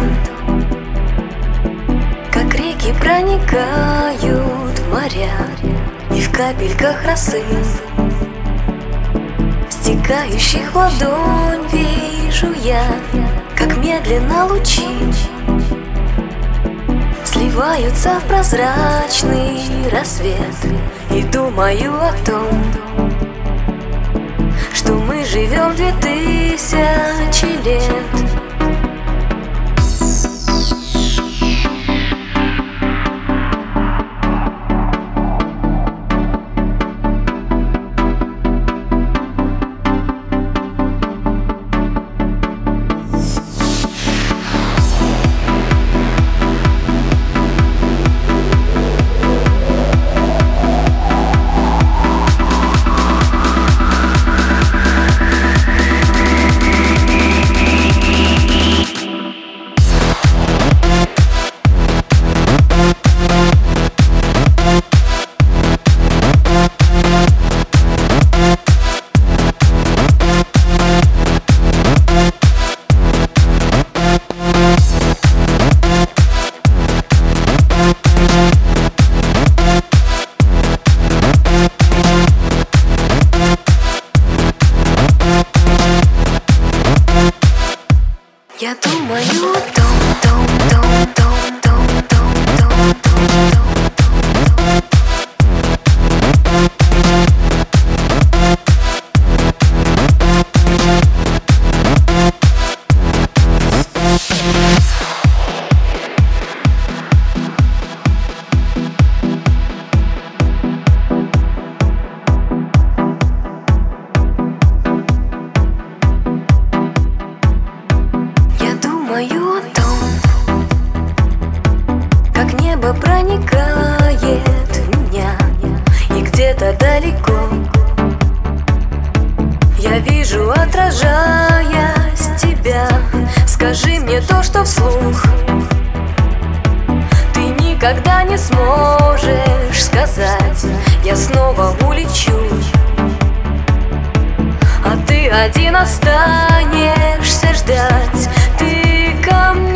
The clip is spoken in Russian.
том, как реки проникают в моря, и в капельках росы, стекающих в ладонь, вижу я, как медленно лучи сливаются в прозрачный рассвет. И думаю о том, что мы живем 2000 лет. Я думаю о том. Думаю о том, как небо проникает в меня, и где-то далеко я вижу, отражаясь, тебя. Скажи мне то, что вслух ты никогда не сможешь сказать. Я снова улечу, а ты один останешься ждать. Ты ко мне